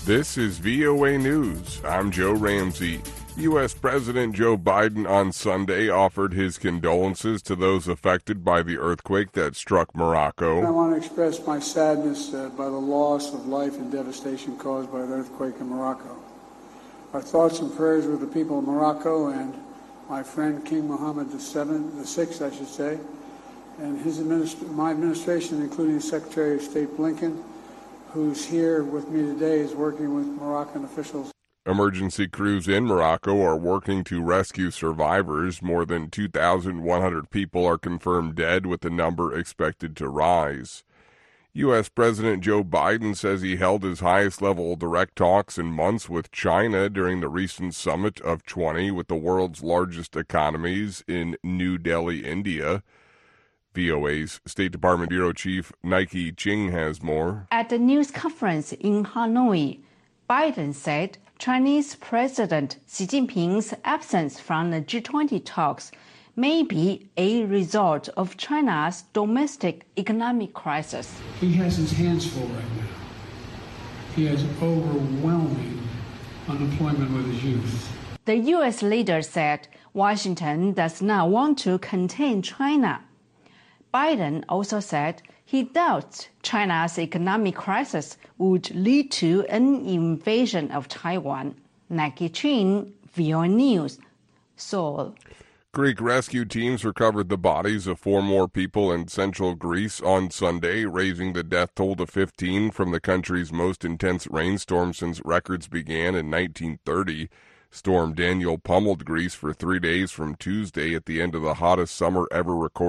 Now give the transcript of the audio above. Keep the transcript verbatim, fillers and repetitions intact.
This is V O A News. I'm Joe Ramsey. U S. President Joe Biden on Sunday offered his condolences to those affected by the earthquake that struck Morocco. I want to express my sadness uh, by the loss of life and devastation caused by the earthquake in Morocco. Our thoughts and prayers with the people of Morocco and my friend King Mohammed the Seventh, the Sixth, I should say, and his administ- my administration, including Secretary of State Blinken, who's here with me today, is working with Moroccan officials. Emergency crews in Morocco are working to rescue survivors. More than two thousand one hundred people are confirmed dead, with the number expected to rise. U S. President Joe Biden says he held his highest-level direct talks in months with China during the recent summit of twenty with the world's largest economies in New Delhi, India. V O A's State Department Bureau Chief Nike Ching has more. At the news conference in Hanoi, Biden said Chinese President Xi Jinping's absence from the G twenty talks may be a result of China's domestic economic crisis. He has his hands full right now. He has overwhelming unemployment with his youth. The U S leader said Washington does not want to contain China. Biden also said he doubts China's economic crisis would lead to an invasion of Taiwan. Nike Chin, V O A News, Seoul. Greek rescue teams recovered the bodies of four more people in central Greece on Sunday, raising the death toll to fifteen from the country's most intense rainstorm since records began in nineteen thirty. Storm Daniel pummeled Greece for three days from Tuesday at the end of the hottest summer ever recorded.